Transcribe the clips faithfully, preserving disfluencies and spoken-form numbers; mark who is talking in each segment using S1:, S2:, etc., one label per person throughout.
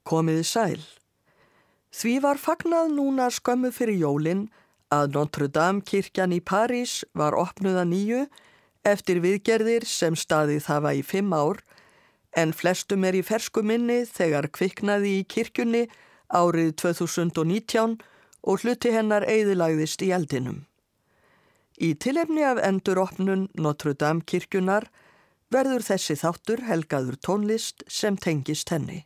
S1: Komiði sæl. Því var fagnað núna skömmu fyrir jólin að Notre Dame kirkjan í París var opnuð að nýju eftir viðgerðir sem staðið hafa í fimm ár, en flestum er í fersku minni þegar kviknaði í kirkjunni árið tvö þúsund og nítján og hluti hennar eyðilagðist í eldinum. Í tilefni af enduropnun Notre Dame kirkjunar verður þessi þáttur helgaður tónlist sem tengist henni.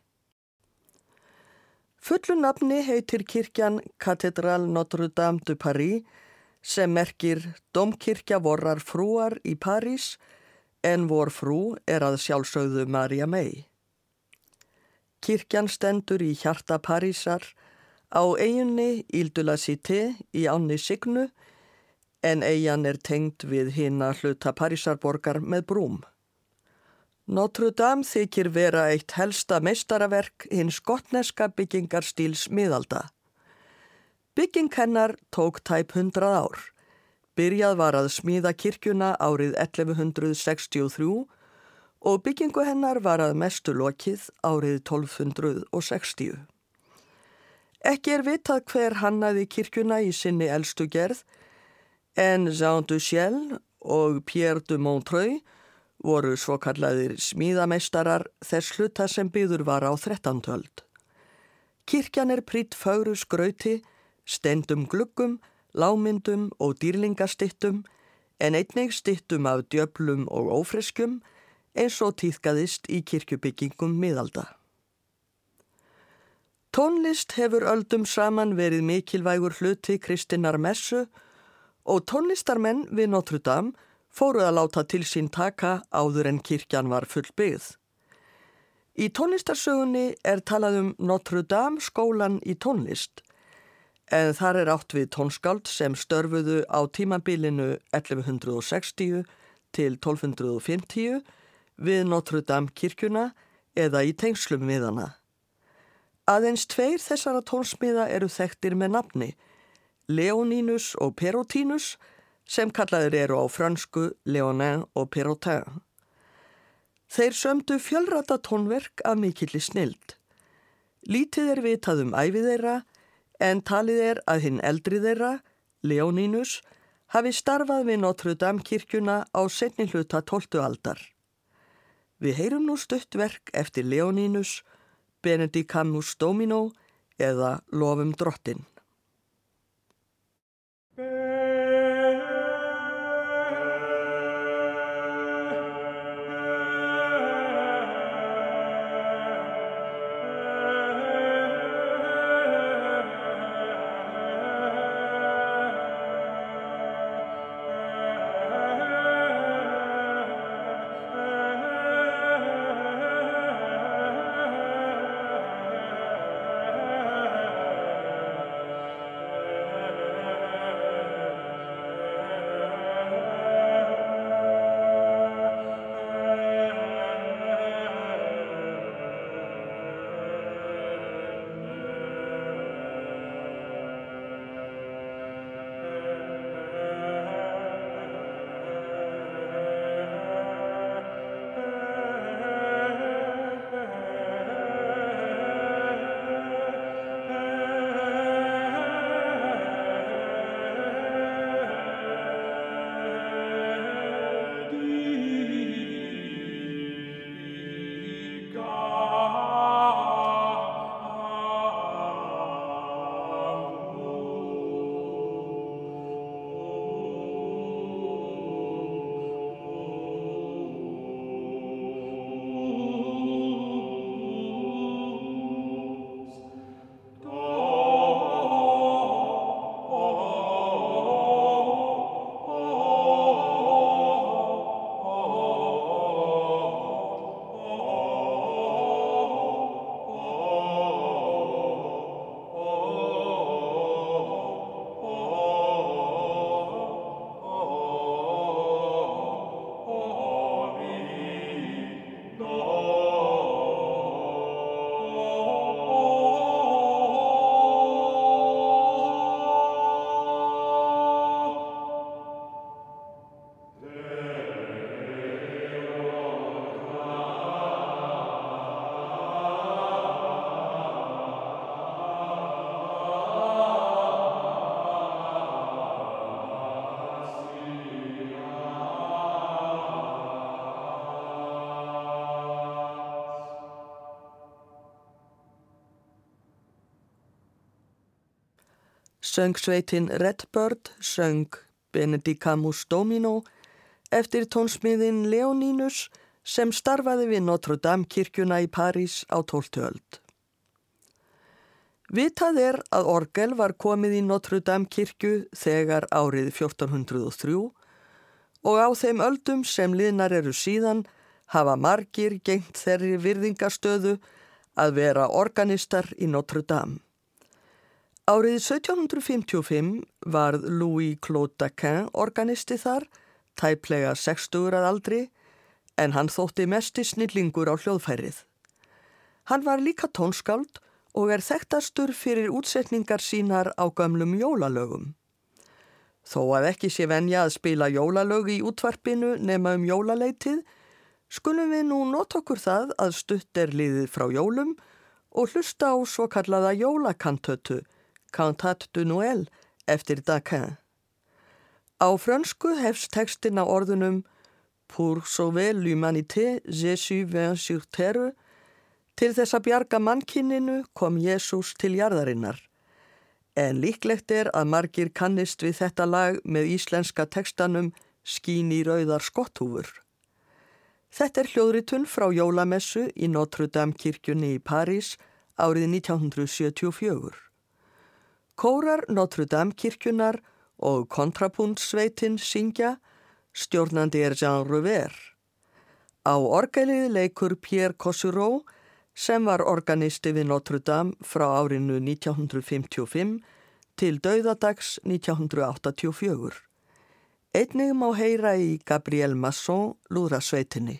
S1: Fullu nafni heitir kirkjan Cathédrale Notre-Dame de Paris sem merkir Dómkirkja vorrar frúar í París, en vor frú er að sjálfsögðu Maria Mey. Kirkjan stendur í hjarta Parísar á eyjunni Île de la Cité í ánni Signu, en eyjan er tengd við hina hluta Parísarborgar með brúm. Notre Dame þykir vera eitt helsta meistaraverk hins skottneska byggingarstíls miðalda. Bygging hennar tók tæp hundrað ár. Byrjað var að smíða kirkjuna árið ellefu hundruð sextíu og þrjú og byggingu hennar var að mestu lokið árið tólf hundruð sextíu. Ekki er vitað hver hannaði kirkjuna í sinni elstu gerð, en Jean de Chiel og Pierre de Montreuil voru svokallaðir smíðameistarar þess hluta sem byggður var á þrettándu öld. Kirkjan er prýdd fögru skrauti, steindum gluggum, lágmyndum og dýrlingastyttum, en einnig styttum af djöflum og ófreskjum eins og tíðkaðist í kirkjubyggingum miðalda. Tónlist hefur öldum saman verið mikilvægur hluti kristinnar messu og tónlistarmenn við Notre Dame fóru að láta til sín taka áður en kirkjan var fullbyggð. Í tónlistarsögunni er talað um Notre Dame skólan í tónlist, en þar er átt við tónskáld sem störfuðu á tímabilinu ellefu hundruð sextíu til tólf hundruð fimmtíu við Notre Dame kirkjuna eða í tengslum við hana. Aðeins tveir þessara tónsmiða eru þekktir með nafni, Leoninus og Perotinus, sem kallaðir eru á frönsku Léonin og Perotin. Þeir sömdu fjölrata tónverk af mikilli snilld. Lítið er vitað um ævi þeirra, en talið er að hinn eldri þeirra, Leoninus, hafi starfað við Notre Dame kirkjuna á seinni hluta tólftu aldar. Við heyrum nú stutt verk eftir Leoninus, Benedicamus Domino eða Lofum Drottin. Söngsveitin Redbird söng Benedicamus Domino eftir tónsmiðin Leonínus sem starfaði við Notre Dame kirkjuna í París á tólftu öld. Vitað er að orgel var komið í Notre Dame kirkju þegar árið fjórtán hundruð og þrjú og á þeim öldum sem liðnar eru síðan hafa margir gegnt þeirri virðingastöðu að vera organistar í Notre Dame. Árið sautján hundruð fimmtíu og fimm varð Louis-Claude Daquin organisti þar, tæplega sextugur að aldri, en hann þótti mesti snillingur á hljóðfærið. Hann var líka tónskáld og er þekktastur fyrir útsetningar sínar á gömlum jólalögum. Þó að ekki sé venja að spila jólalög í útvarpinu nema um jólaleitið, skulum við nú nota okkur það að stutt er liðið frá jólum og hlusta á svo kallaða jólakantötu, Cantate de Noël, eftir Daquin. Á frönsku hefst textin á orðunum Pour sauver l'humanité, Jésus vint sur terre. Til þess að bjarga mannkyninu kom Jesús til jarðarinnar. En líklegt er að margir kannist við þetta lag með íslenska textanum Skín í rauðar skotthúfur. Þetta er hljóðritun frá jólamessu í Notre Dame kirkjunni í París árið nítján hundruð sjötíu og fjögur. Kórar Notre Dame kirkjunar og kontrapuntsveitin syngja, stjórnandi er Jean Revers. Á orgelið leikur Pierre Cossureau sem var organisti við Notre Dame frá árinu nítján hundruð fimmtíu og fimm til dauðadags nítján hundruð áttatíu og fjögur. Einnig má heyra í Gabriel Masson lúðrasveitinni.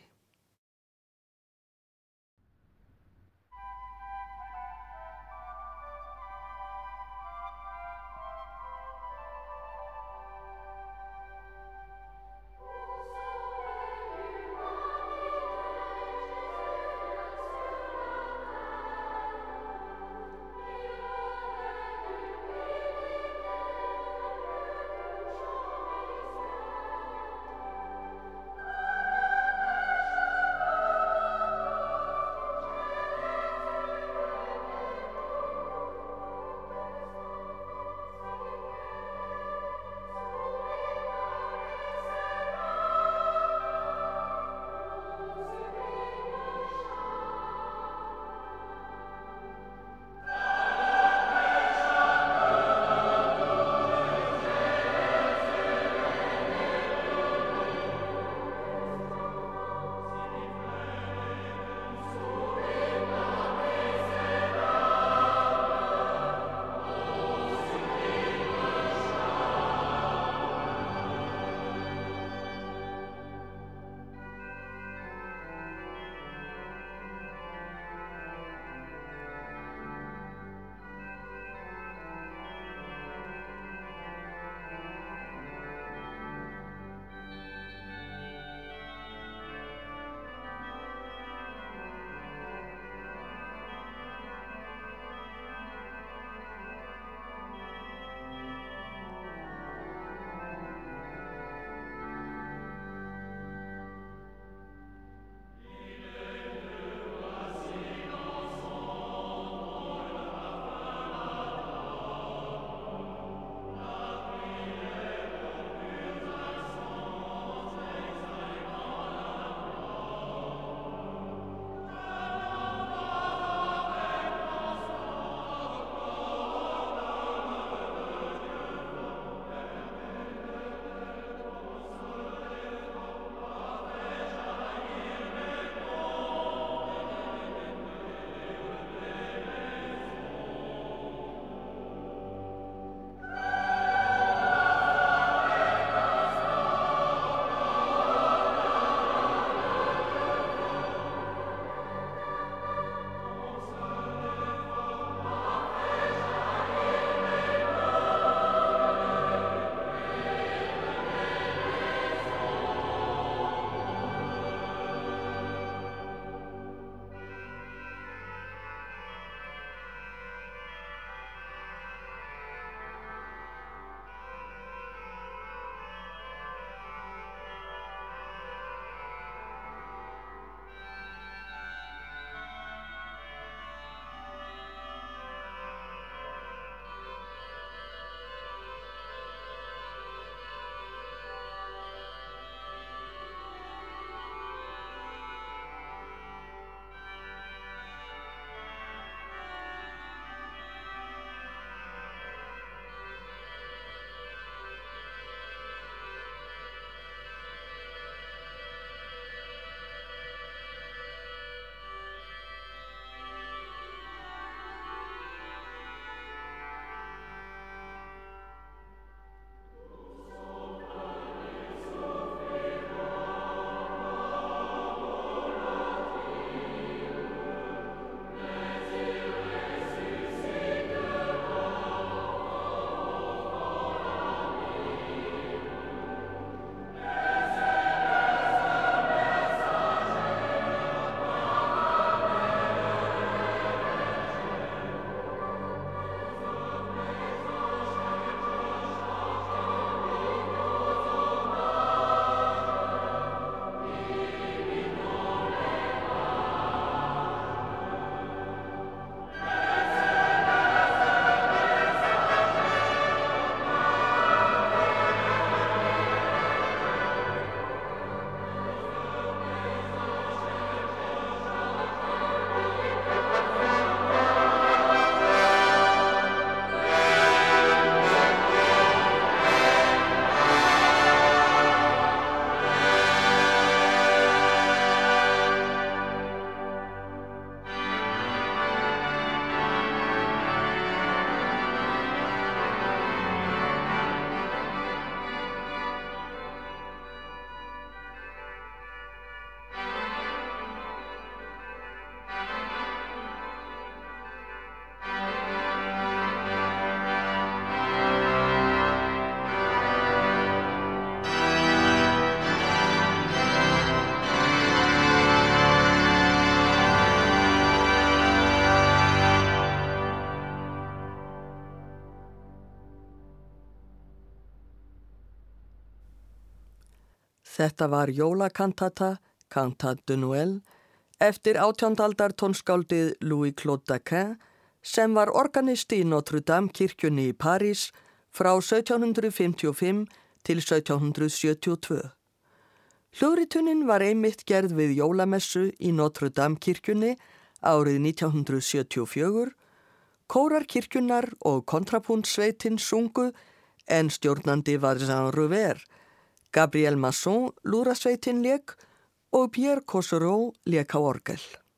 S1: Þetta var jólakantata, Cantate de Noël, eftir átjándaldar tónskáldið Louis-Claude Daquin, sem var organisti í Notre Dame kirkjunni í París frá sautján hundrað fimmtíu og fimm til sautján hundrað sjötíu og tvö. Hljóðritunin var einmitt gerð við jólamessu í Notre Dame kirkjunni árið nítján hundrað sjötíu og fjögur, kórar kirkjunnar og kontrapuntsveitin sungu en stjórnandi var Jean Rouvert, Gabriel Masson lúðrasveitin lék og Pierre Cossereau lék á orgel.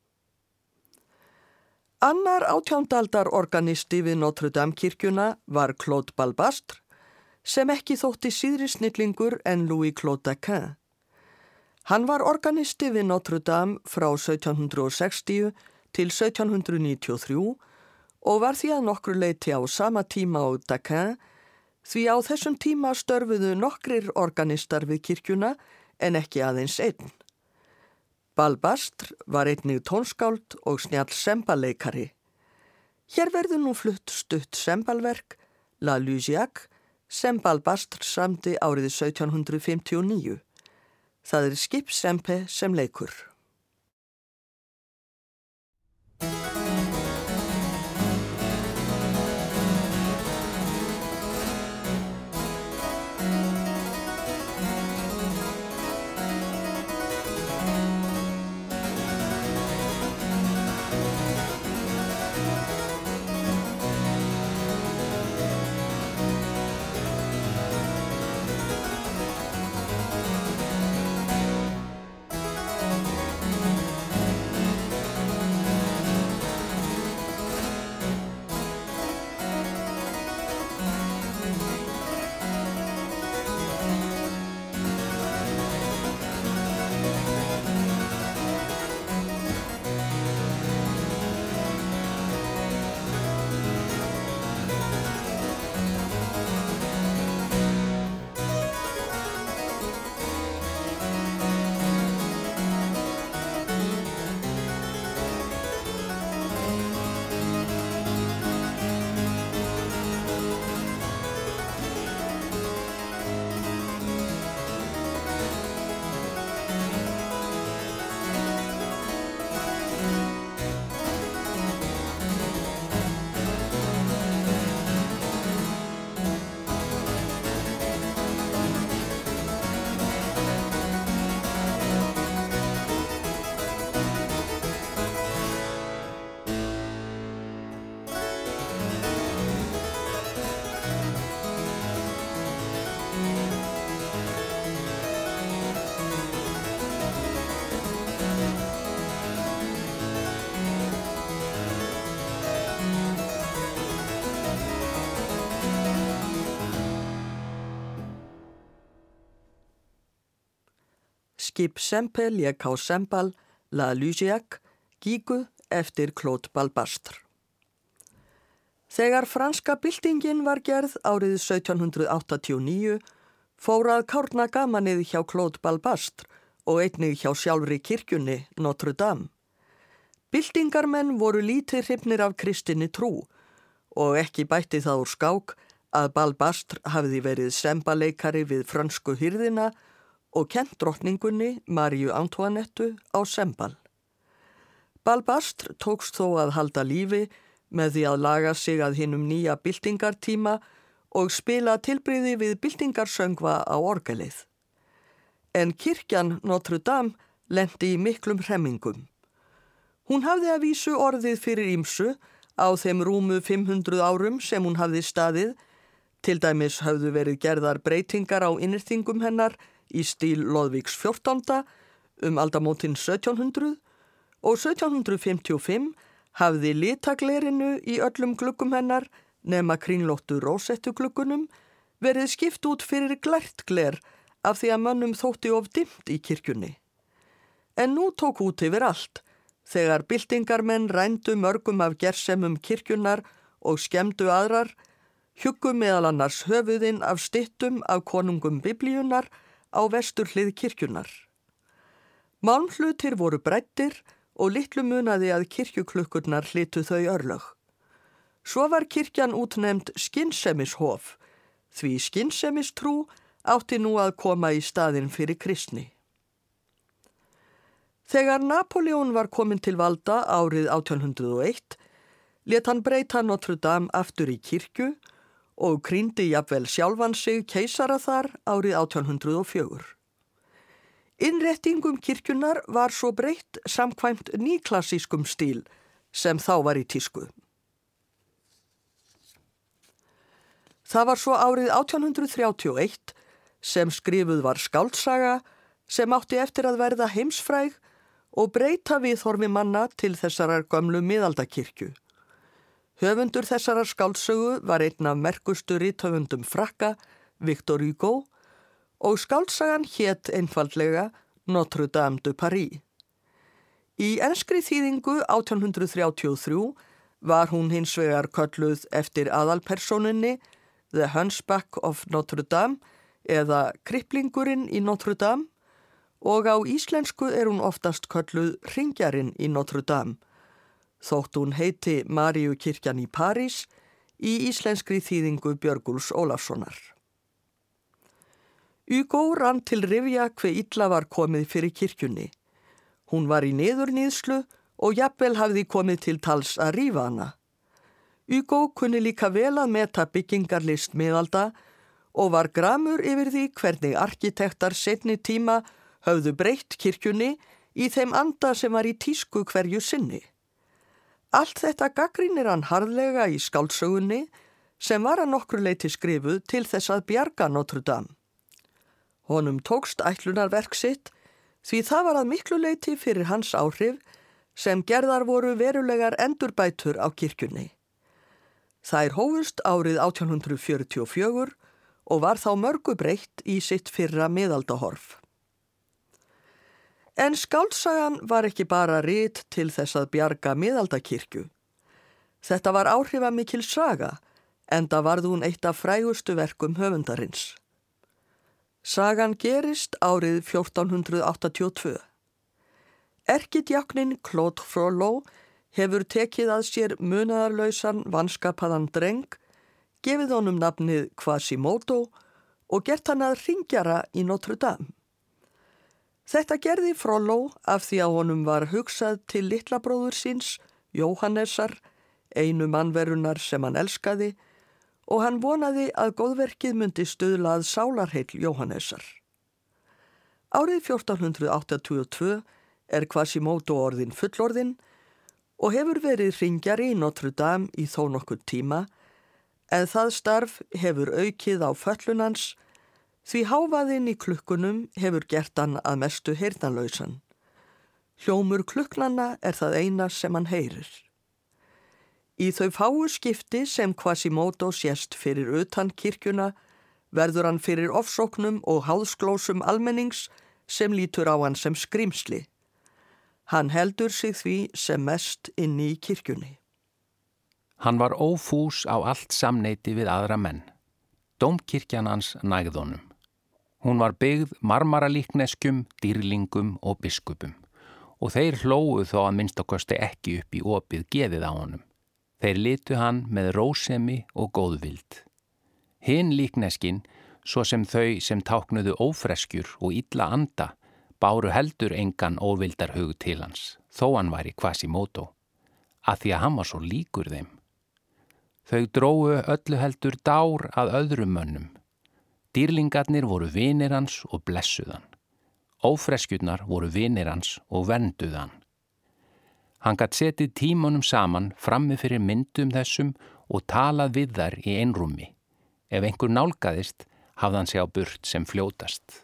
S1: Annar átjándaldar organisti við Notre Dame kirkjuna var Claude Balbastre, sem ekki þótti síðri snillingur en Louis-Claude Daquin. Hann var organisti við Notre Dame frá sautján hundrað sextíu til sautján hundrað níutíu og þrjú og var því að nokkru leyti á sama tíma á Daquin, því á þessum tíma störfuðu nokkrir organistar við kirkjuna en ekki aðeins einn. Balbastre var einnig tónskáld og snjall sembaleikari. Hér verður nú flutt stutt sembalverk, La Lusiac, sem Balbastre samdi árið sautján hundrað fimmtíu og níu. Það er Skip Sempe sem leikur. Skip Sempe lék á sembal La Lusiac, gígu eftir Claude Balbastre. Þegar franska byltingin var gerð árið sautján hundrað áttatíu og níu fór að kárna gamanið hjá Claude Balbastre og einnig hjá sjálfri kirkjunni Notre Dame. Byltingarmenn voru lítið hrifnir af kristinni trú og ekki bætti það úr skák að Balbastre hafði verið sembaleikari við frönsku hirðina og kennt drottningunni Maríu Antoinettu á sembal. Balbastre tókst þó að halda lífi með því að laga sig að hinum nýja byltingartíma og spila tilbrigði við byltingarsöngva á orgelið. En kirkjan Notre Dame lenti í miklum hremmingum. Hún hafði að vísu orðið fyrir ýmsu á þeim rúmu fimm hundruð árum sem hún hafði staðið, til dæmis höfðu verið gerðar breytingar á innirþingum hennar í stíl Lodvíks fjórtánda um aldamótin sautján hundruð og sautján hundrað fimmtíu og fimm hafði litaglerinu í öllum gluggum hennar nema krínlóttu rósettugluggunum verið skipt út fyrir glært gler af því að mönnum þótti of dimmt í kirkjunni. En nú tók út yfir allt þegar byltingarmenn rændu mörgum af gersemum kirkjunnar og skemmdu aðrar, hjuggu meðal annars höfuðinn af styttum af konungum biblíunnar á vesturhlið kirkjunnar. Málmhlutir voru bræddir og litlu munaði að kirkjuklukkurnar hlytu þau örlög. Svo var kirkjan útnefnd skynsemishof, því skynsemistrú átti nú að koma í staðinn fyrir kristni. Þegar Napóleon var kominn til valda árið átján hundrað og eitt, lét hann breyta Notre Dame aftur í kirkju og krýndi jafnvel sjálfan sig keisara þar árið átján hundrað og fjögur. Innréttingum kirkjunar var svo breytt samkvæmt nýklassískum stíl sem þá var í tísku. Það var svo árið átján hundrað þrjátíu og eitt sem skrifuð var skáldsaga sem átti eftir að verða heimsfræg og breyta viðhorfi manna til þessarar gömlu miðaldakirkju. Höfundur þessarar skáldsögu var einn af merkustu rithöfundum Frakka, Victor Hugo, og skáldsagan hét einfaldlega Notre Dame de Paris. Í enskri þýðingu átján hundrað þrjátíu og þrjú var hún hins vegar kölluð eftir aðalpersónunni The Hunchback of Notre Dame eða Kriplingurinn í Notre Dame og á íslensku er hún oftast kölluð Hringjarinn í Notre Dame, þótt hún heiti Maríukirkjan í París í íslenskri þýðingu Björgúls Ólafssonar. Hugo rann til rifja hve illa var komið fyrir kirkjunni. Hún var í niðurníðslu og jafnvel hafði komið til tals að rífa hana. Hugo kunni líka vel að meta byggingarlist miðalda og var gramur yfir því hvernig arkitektar seinni tíma höfðu breytt kirkjunni í þeim anda sem var í tísku hverju sinni. Allt þetta gagnrýnir hann harðlega í skáldsögunni sem var að nokkru leyti skrifuð til þess að bjarga Notre Dame. Honum tókst ætlunarverk sitt því það var að miklu leyti fyrir hans áhrif sem gerðar voru verulegar endurbætur á kirkjunni. Þær hófust árið átján hundrað fjörutíu og fjögur og var þá mörgu breytt í sitt fyrra miðaldahorf. En skáldsagan var ekki bara rit til þess að bjarga miðaldakirkju. Þetta var áhrifamikil saga, enda varð hún eitt af frægustu verkum höfundarins. Sagan gerist árið fjórtán hundrað áttatíu og tvö. Erkidjákninn Claude Frollo hefur tekið að sér munaðarlausan vanskapaðan dreng, gefið honum nafnið Quasimodo og gert hann að hringjara í Notre Dame. Þetta gerði Frollo af því að honum var hugsað til litla bróður síns, Jóhannesar, einu mannverunar sem hann elskaði, og hann vonaði að góðverkið myndi stuðla að sálarheill Jóhannesar. Árið fjórtán hundrað áttatíu og tvö er Quasimodo orðin fullorðinn og hefur verið hringjari í Notre Dame í þó nokkurn tíma, en það starf hefur aukið á föllunans því hávaðinn í klukkunum hefur gert hann að mestu heyrnarlausan. Hljómur klukknanna er það eina sem hann heyrir. Í þau fáu skipti sem Quasimodo sést fyrir utan kirkjuna verður hann fyrir ofsóknum og háðsglósum almennings sem lítur á hann sem skrímsli. Hann heldur sig því sem mest inni í kirkjunni.
S2: Hann var ófús á allt samneyti við aðra menn. Dómkirkjan hans nægði honum. Hún var byggð marmaralíkneskjum, dýrlingum og biskupum og þeir hlógu þó að minnstakosti ekki upp í opið geðið á honum. Þeir litu hann með rósemi og góðvild. Hinn líkneskin, svo sem þau sem táknuðu ófreskjur og illa anda, báru heldur engan óvildarhug til hans, þó hann væri Quasimodo, að því að hann var svo líkur þeim. Þau drógu öllu heldur dár að öðrum mönnum. Dýrlingarnir voru vinir hans og blessuðan. Ófreskjurnar voru vinir hans og vernduðan. Hann gat setið tímunum saman frammi fyrir myndum þessum og talað við þær í einrúmi. Ef einhver nálgaðist, hafði hann sig á burt sem fljótast.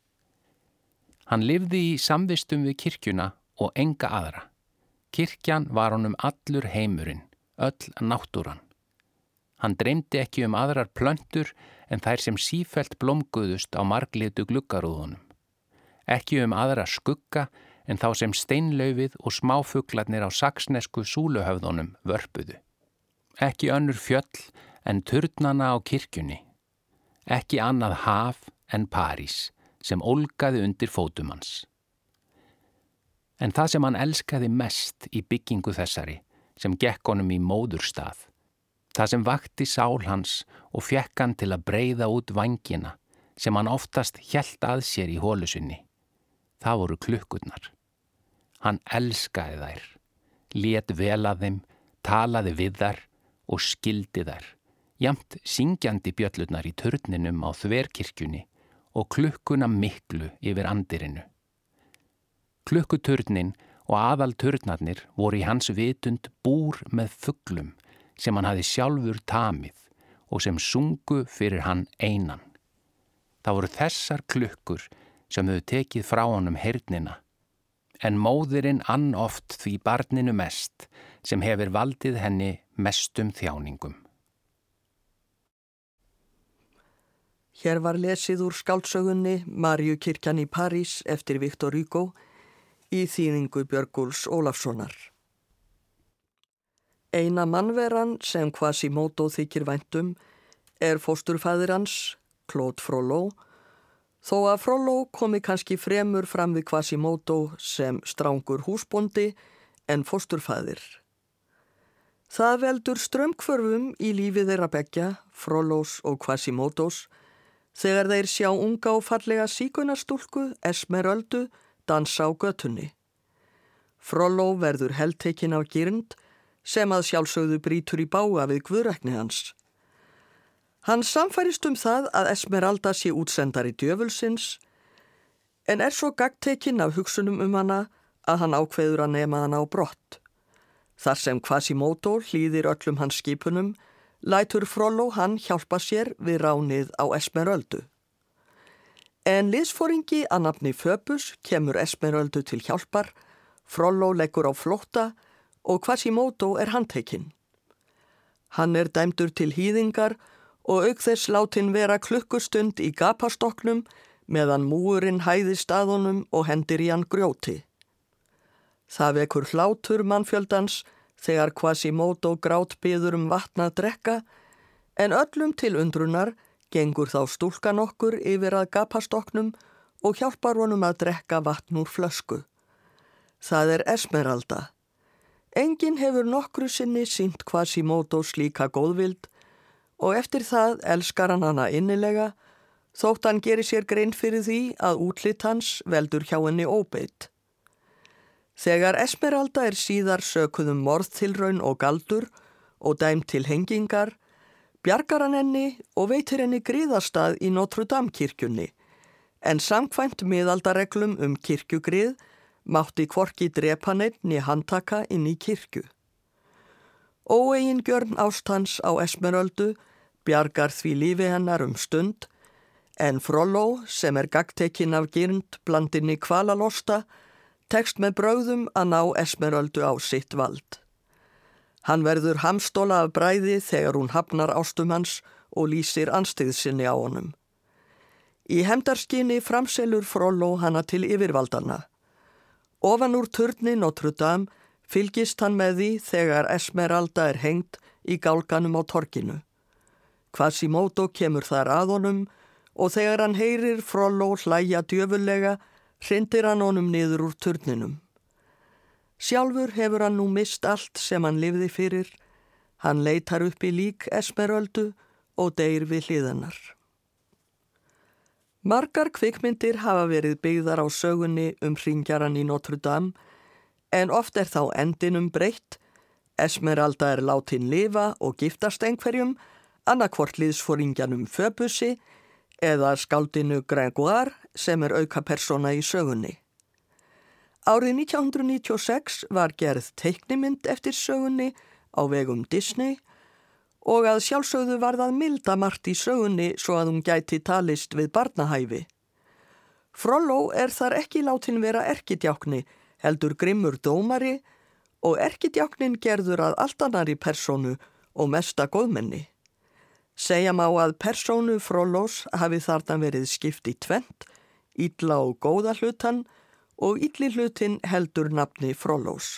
S2: Hann lifði í samvistum við kirkjuna og enga aðra. Kirkjan var honum allur heimurinn, öll náttúran. Hann dreymdi ekki um aðrar plöntur en þær sem sífellt blómguðust á marglitu gluggarúðunum. Ekki um aðra skugga en þá sem steinlaufið og smáfuglarnir á saxnesku súluhöfðunum vörpuðu. Ekki önnur fjöll en turnana á kirkjunni. Ekki annað haf en París sem ólgaði undir fótum hans. En það sem hann elskaði mest í byggingu þessari, sem gekk honum í móðurstað, það sem vakti sál hans og fékk hann til að breiða út vængina, sem hann oftast hélt að sér í holu sinni. Það voru klukkurnar. Hann elskaði þær, lét vel að þeim, talaði við þær og skildi þær, jamt syngjandi bjöllurnar í turninum á þverkirkjunni og klukkuna miklu yfir andirinu. Klukkuturnin og aðalturnarnir voru í hans vitund búr með fuglum sem hann hafði sjálfur tamið og sem sungu fyrir hann einan. Það voru þessar klukkur sem höfðu tekið frá honum heyrnina, en móðirinn ann oft því barninu mest sem hefur valdið henni mestum þjáningum.
S1: Hér var lesið úr skáldsögunni Maríukirkjan í París eftir Victor Hugo í þýðingu Björgúls Ólafssonar. Eina mannveran sem Quasimodo þykir væntum er fósturfaðir hans, Claude Frollo, þó að Frollo komi kannski fremur fram við Quasimodo sem strangur húsbóndi en fósturfaðir. Það veldur straumhvörfum í lífi þeirra beggja, Frollos og Quasimodos, þegar þeir sjá unga og fallega sígunarstúlku, Esmeröldu, dansa á götunni. Frollo verður heltekinn af girnd sem að sjálfsögðu brýtur í bága við guðrækni hans. Hann samfærist um það að Esmeralda sé útsendari djöfulsins, en er svo gagntekinn af hugsunum um hana að hann ákveður að nema hana á brott. Þar sem Quasimodo hlýðir öllum hans skipunum, lætur Frollo hann hjálpa sér við ránið á Esmeröldu. En liðsforingi að nafni Föbus kemur Esmeröldu til hjálpar, Frollo leggur á flótta og Quasimodo er handtekinn. Hann er dæmdur til hýðingar og auk þess látin vera klukkustund í gapastokknum meðan múurinn hæðist að honum og hendir í hann grjóti. Það vekur hlátur mannfjöldans þegar Quasimodo grátbiður um vatn að drekka, en öllum til undrunar gengur þá stúlkan okkur yfir að gapastokknum og hjálpar honum að drekka vatn úr flösku. Það er Esmeralda. Enginn hefur nokkru sinni sýnt Quasimodo slíka góðvild og eftir það elskar hann hana innilega, þótt hann geri sér grein fyrir því að útlit hans veldur hjá henni óbeit. Þegar Esmeralda er síðar sökuð um morðtilraun og galdur og dæmd til hengingar, bjargar hann henni og veitir henni griðastað í Notre Dame kirkjunni, en samkvæmt miðaldareglum um kirkjugrið mátti hvorki drepa neinn né handtaka inn í kirkju. Óeigingjörn ást hans á Esmeröldu bjargar því lífi hennar um stund, en Frollo, sem er gagntekinn af girnd blandinni kvalalosta, tekst með brögðum að ná Esmeröldu á sitt vald. Hann verður hamstóla af bræði þegar hún hafnar ástum hans og lýsir anstyggðsinni á honum. Í hefndarskyni framselur Frollo hana til yfirvaldanna. Ofan úr turni Notre Dame fylgist hann með því þegar Esmeralda er hengd í gálganum á torginu. Quasimodo kemur þar að honum og þegar hann heyrir Frollo hlæja djöfullega, hrindir hann honum niður úr turninum. Sjálfur hefur hann nú mist allt sem hann lifði fyrir. Hann leitar upp í lík Esmeröldu og deyr við hliðanar. Margar kvikmyndir hafa verið byggðar á sögunni um hringjaran í Notre Dame, en oft er þá endinum breytt. Esmeralda er látin lifa og giftast einhverjum, annarkvort liðsforingjanum Föbusi eða skáldinu Grégoire sem er auka persóna í sögunni. Árið nítján hundruð níutíu og sex var gerð teiknimynd eftir sögunni á vegum Disney og að sjálfsögðu var það milda margt í sögunni svo að hún gæti talist við barnahæfi. Frollo er þar ekki látin vera erkidjákni, heldur grimmur dómari og erkidjáknin gerður að allt annarri persónu og mesta góðmenni. Segja má að persónu Frollos hafi þarna verið skipt í tvennt, illa og góða hlutan og illi hlutin heldur nafni Frollos.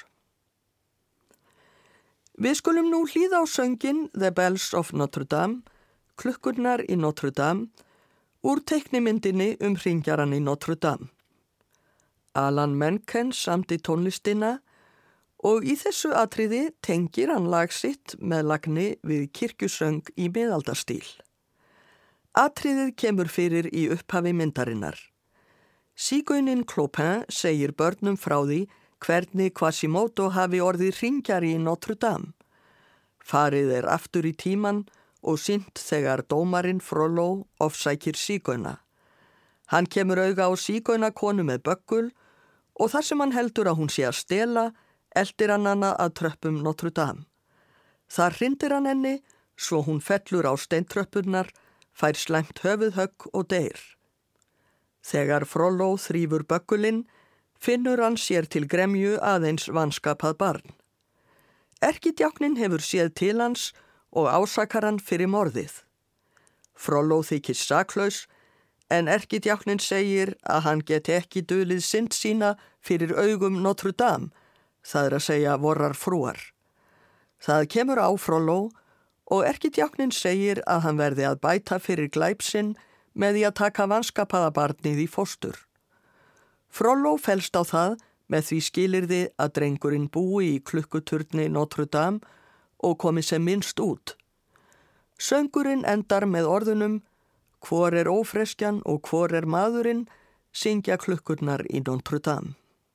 S1: Við skulum nú hlýða á söngin The Bells of Notre Dame, klukkurnar í Notre Dame, úr teiknimyndinni um hringjaran í Notre Dame. Alan Menken samdi tónlistina og í þessu atriði tengir hann lag sitt með lagni við kirkjusöng í miðaldastíl. Atriðið kemur fyrir í upphafi myndarinnar. Sígaunin Clopin segir börnum frá því hvernig Quasimodo hafi orðið hringjari í Notre Dame. Farið er aftur í tíman og sýnt þegar dómarinn Frollo ofsækir sígauna. Hann kemur auga á sígaunakonu með böggul og þar sem hann heldur að hún sé að stela, eldir hann hana að tröppum Notre Dame. Þar hrindir hann henni, svo hún fellur á steintröppurnar, fær slæmt höfuðhögg og deyr. Þegar Frollo þrífur böggulinn, finnur hann sér til gremju aðeins vanskapað barn. Erkidjáknin hefur séð til hans og ásakar hann fyrir morðið. Frollo þykist saklaus, en erkidjáknin segir að hann geti ekki dulið synd sína fyrir augum Notre Dame, það er að segja vorrar frúar. Það kemur á Frollo og erkidjáknin segir að hann verði að bæta fyrir glæp sinn með því að taka vanskapaða barnið í fóstur. Frollo fellst á það með því skilyrði að drengurinn búi í klukkuturni Notre Dame og komi sem minnst út. Söngurinn endar með orðunum hvor er ófreskjan og hvor er maðurinn, syngja klukkurnar í Notre Dame.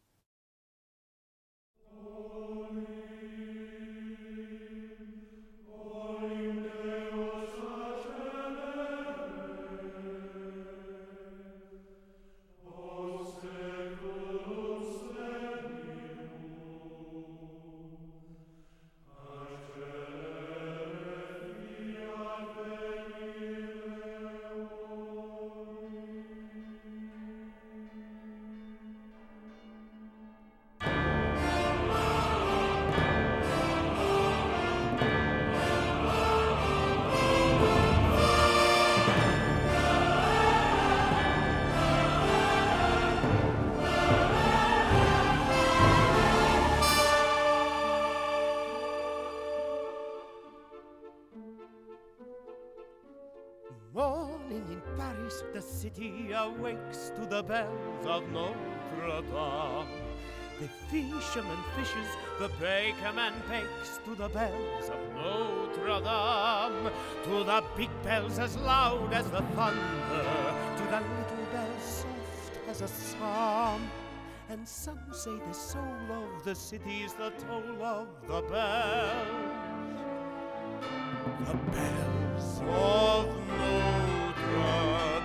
S3: Morning in Paris, the city awakes to the bells of Notre Dame. The fisherman fishes, the bakerman bakes to the bells of Notre Dame. To the big bells as loud as the thunder, to the little bells soft as a psalm. And some say the soul of the city's the toll of the bells. The bells of Notre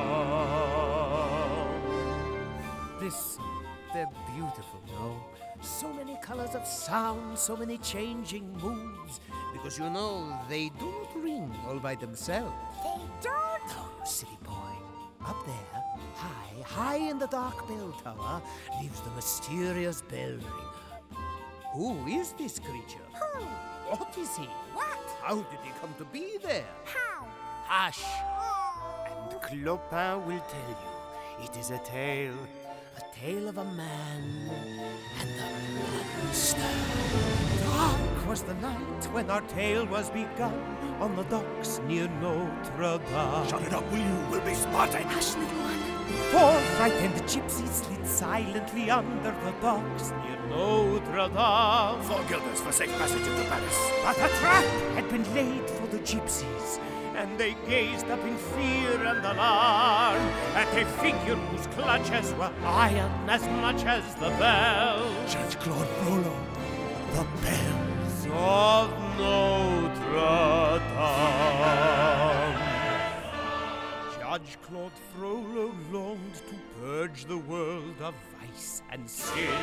S3: Dame. Listen, they're beautiful, no? So many colors of sound, so many changing moods. Because you know, they do not ring all by themselves.
S4: They don't?
S3: No, silly boy. Up there, high, high in the dark bell tower, lives the mysterious bell ringer. Who is this creature?
S4: Who?
S3: What is he?
S4: What?
S3: How did he come to be there?
S4: How?
S3: Hush!
S4: Oh.
S3: And Clopin will tell you. It is a tale, a tale of a man and a monster. Dark was the night when our tale was begun on the docks near Notre Dame.
S5: Shut it up, will you? We'll be spotted.
S4: Hush, little one.
S3: Four frightened gypsies slid silently under the docks near Notre Dame.
S5: Four guilders for safe passage into Paris.
S3: But a trap had been laid for the gypsies, and they gazed up in fear and alarm at a figure whose clutches were iron as much as the bells.
S5: Judge Claude Frollo, the bells
S3: of Notre Dame. Judge Claude Frollo longed to purge the world of vice and sin,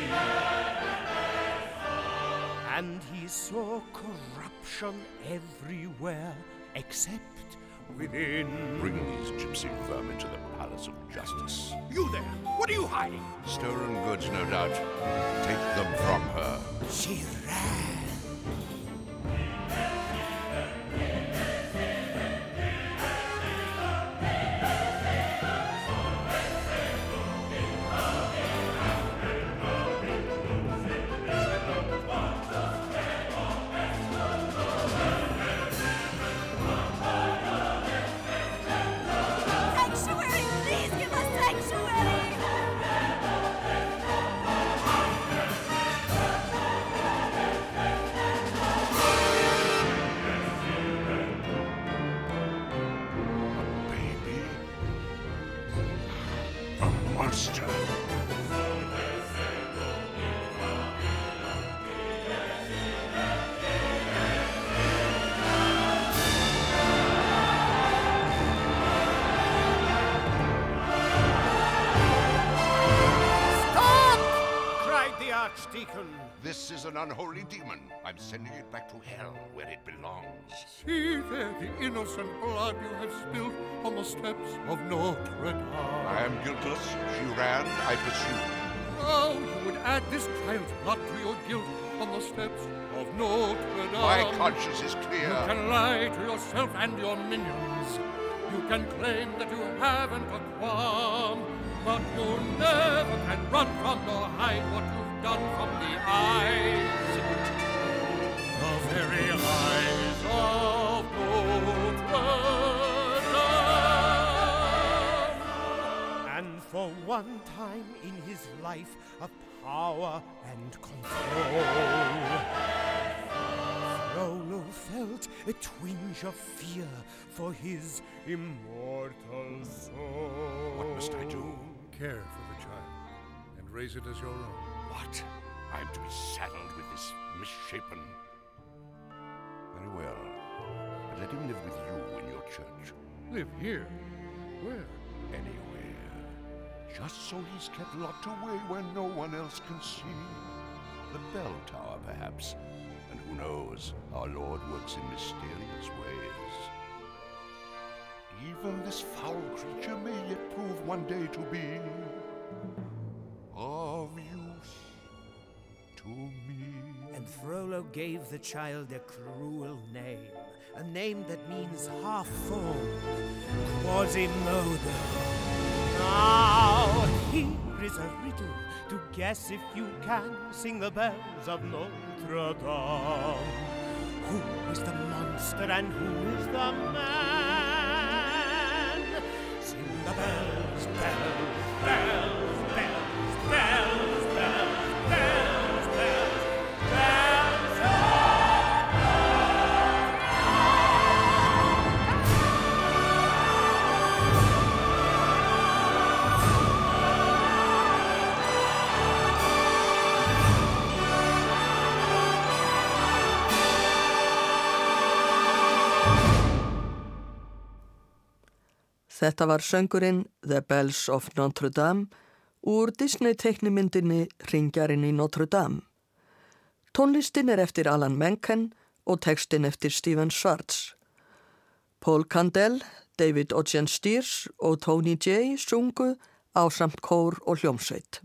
S3: and he saw corruption everywhere except within.
S5: Bring these gypsy vermin to the Palace of Justice.
S3: You there! What are you hiding?
S5: Stolen goods, no doubt. Take them from her.
S3: She ran.
S4: Sanctuary! Please give us sanctuary!
S5: unholy demon. I'm sending it back to hell where it belongs.
S6: See there the innocent blood you have spilled on the steps of Notre Dame.
S5: I am guiltless. She ran, I pursued.
S6: Now you would add this child's blood to your guilt on the steps of Notre Dame.
S5: My conscience is clear.
S6: You can lie to yourself and your minions. You can claim that you haven't a qualm, but you never can run from nor hide what you've done from the eyes, the very eyes of Notre Dame.
S3: And for one time in his life of power and control, Frollo felt a twinge of fear for his immortal soul.
S5: What must I do?
S6: Care for the child and raise it as your own.
S5: What? I'm to be saddled with this misshapen... Very well. But let him live with you in your church.
S6: Live here? Where?
S5: Anywhere. Just so he's kept locked away where no one else can see. The bell tower, perhaps. And who knows, our Lord works in mysterious ways. Even this foul creature may yet prove one day to be of use to me.
S3: And Frollo gave the child a cruel name, a name that means half-full, Quasimodo. Now here is a riddle to guess if you can. Sing the bells of Notre Dame. Who is the monster and who is the man? Sing the bells, bells, bells, bells, bells, bells, bells, bells, bells of
S1: Þetta var söngurinn The Bells of Notre Dame úr Disney-teiknimyndinni Hringjarinn í Notre Dame. Tónlistin er eftir Alan Menken og textin eftir Stephen Schwartz. Paul Candell, David Ogden-Stiers og Tony J. sungu ásamt kór og hljómsveit.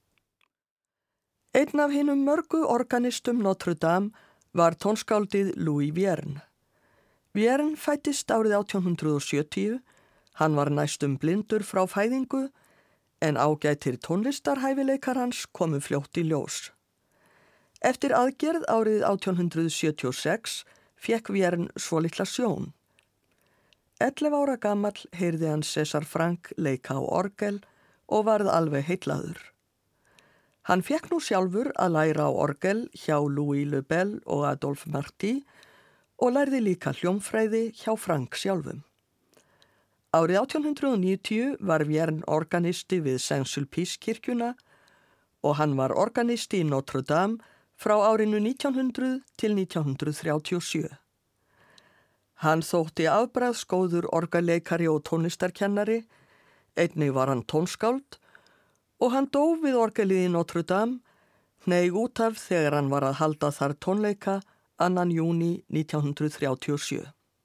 S1: Einn af hinum mörgu organistum Notre Dame var tónskáldið Louis Vierne. Vierne fættist árið átján hundrað og sjötíu. Hann var næstum blindur frá fæðingu en ágætir tónlistarhæfileikar hans komu fljótt í ljós. Eftir aðgerð árið átján hundrað sjötíu og sex fékk Vierne svolitla sjón. ellefu ára gamall heyrði hann César Franck leika á orgel og varð alveg heillaður. Hann fékk nú sjálfur að læra á orgel hjá Louis Le Bel og Adolphe Marty og lærði líka hljómfræði hjá Franck sjálfum. Árið átján hundrað níutíu var Vierne organisti við Saint-Sulpice kirkjuna og hann var organisti í Notre Dame frá árinu nítján hundruð til nítján hundruð þrjátíu og sjö. Hann þótti afbragðsgóður orgelleikari og tónlistarkennari, einnig var hann tónskáld og hann dó við orgelið í Notre Dame, hneig út af þegar hann var að halda þar tónleika annan júní nítján hundruð þrjátíu og sjö.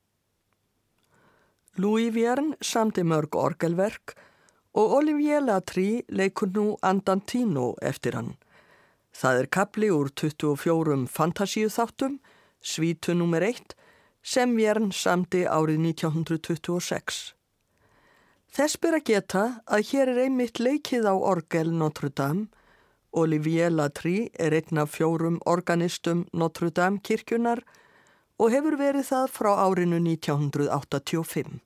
S1: Louis Vierne samdi mörg orgelverk og Olivier Latry leikur nú Andantino eftir hann. Það er kafli úr tuttugu og fjórum fantasíuþáttum, svítu númer eitt, sem Vierne samdi árið nítján hundruð tuttugu og sex. Þess ber að geta að hér er einmitt leikið á orgel Notre Dame. Olivier Latry er einn af fjórum organistum Notre Dame kirkjunar og hefur verið það frá árinu nítján hundruð áttatíu og fimm.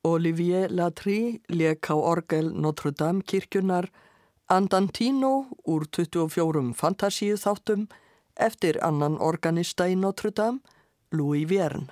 S1: Olivier Latry lék á orgel Notre Dame kirkjunar Andantino úr tuttugu og fjórum fantasíu þáttum eftir annan organista í Notre Dame, Louis Vierne.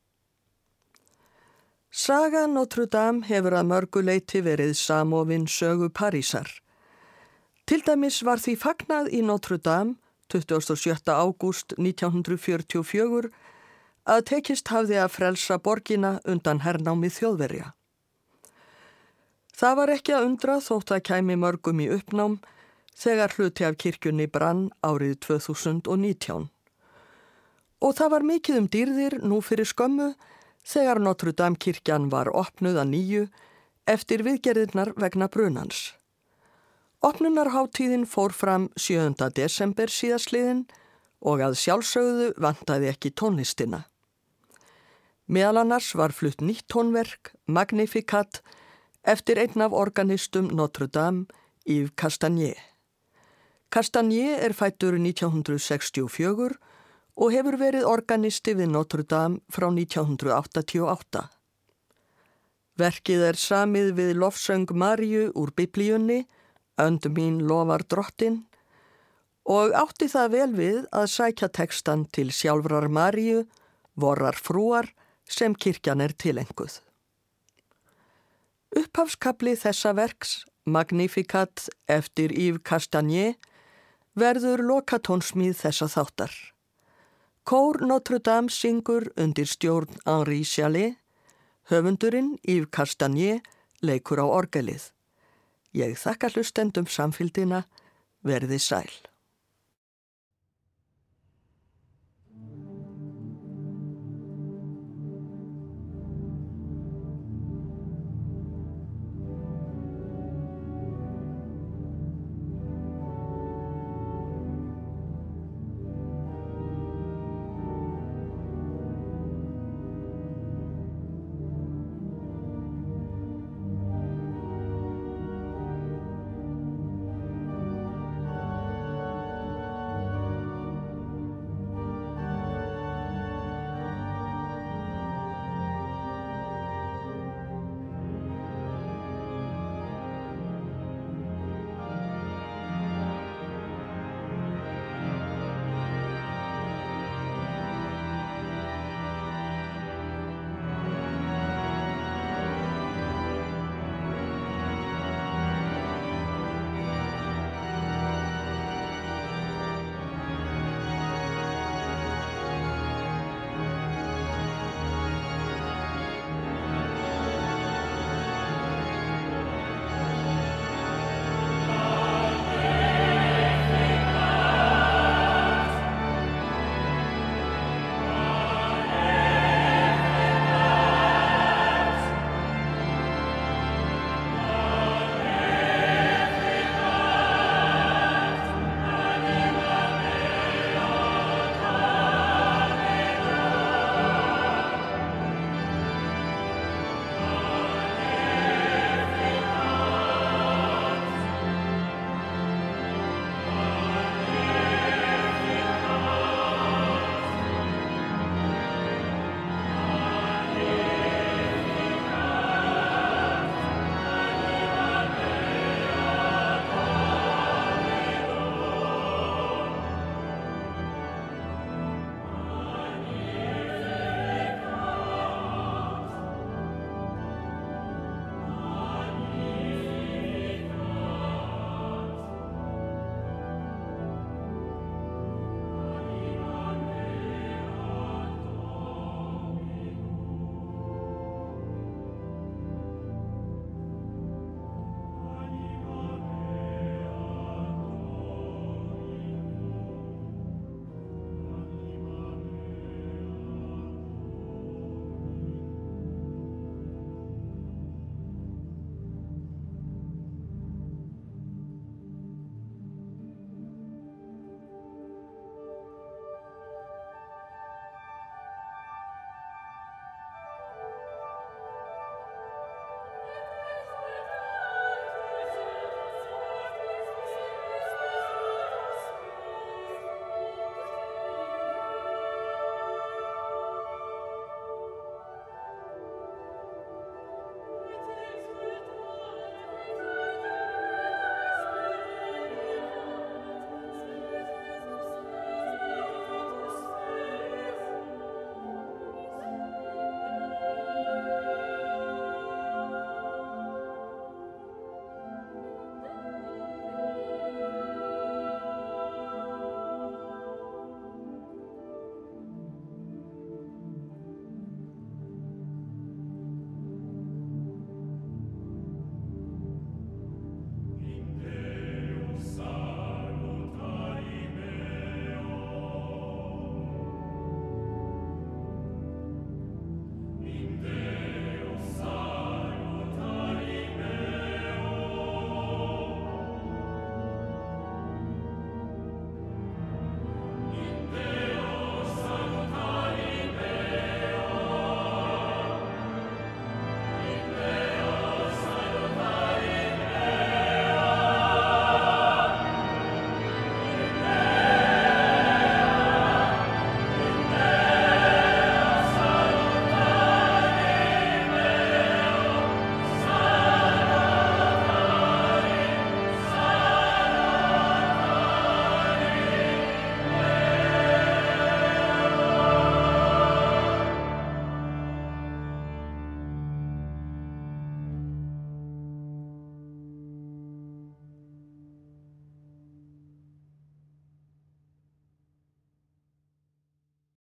S1: Saga Notre Dame hefur að mörgu leyti verið samofin sögu Parísar. Til dæmis var því fagnað í Notre Dame tuttugasta og sjötta ágúst nítján hundrað fjörutíu og fjögur að tekist hafði að frelsa borgina undan hernámi Þjóðverja. Það var ekki að undra þótt að kæmi mörgum í uppnám þegar hluti af kirkjunni brann árið tvö þúsund og nítján. Og það var mikið um dýrðir nú fyrir skömmu þegar Notre Dame kirkjan var opnuð að nýju eftir viðgerðirnar vegna brunans. Opnunarhátíðin fór fram sjöunda desember síðastliðinn og að sjálfsögðu vantaði ekki tónlistina. Meðal annars var flutt nýtt tónverk, Magnificat, eftir einn af organistum Notre Dame, Yves Castagnier. Castagnier er fættur nítján hundrað sextíu og fjögur og hefur verið organisti við Notre Dame frá nítján hundrað áttatíu og átta. Verkið er samið við lofsöng Maríu úr Biblíunni, Önd mín lofar drottin, og átti það vel við að sækja textan til sjálfrar Maríu, vorrar frúar, sem kirkjan er tilenguð. Upphafskafli þessa verks, Magnificat eftir Yves Castagnier, verður lokatónsmíð þessa þáttar. Kór Notre Dame syngur undir stjórn Henri Chalet, höfundurinn Yves Castagnier leikur á orgelið. Ég þakka hlustendum samfylgdina, verði sæl.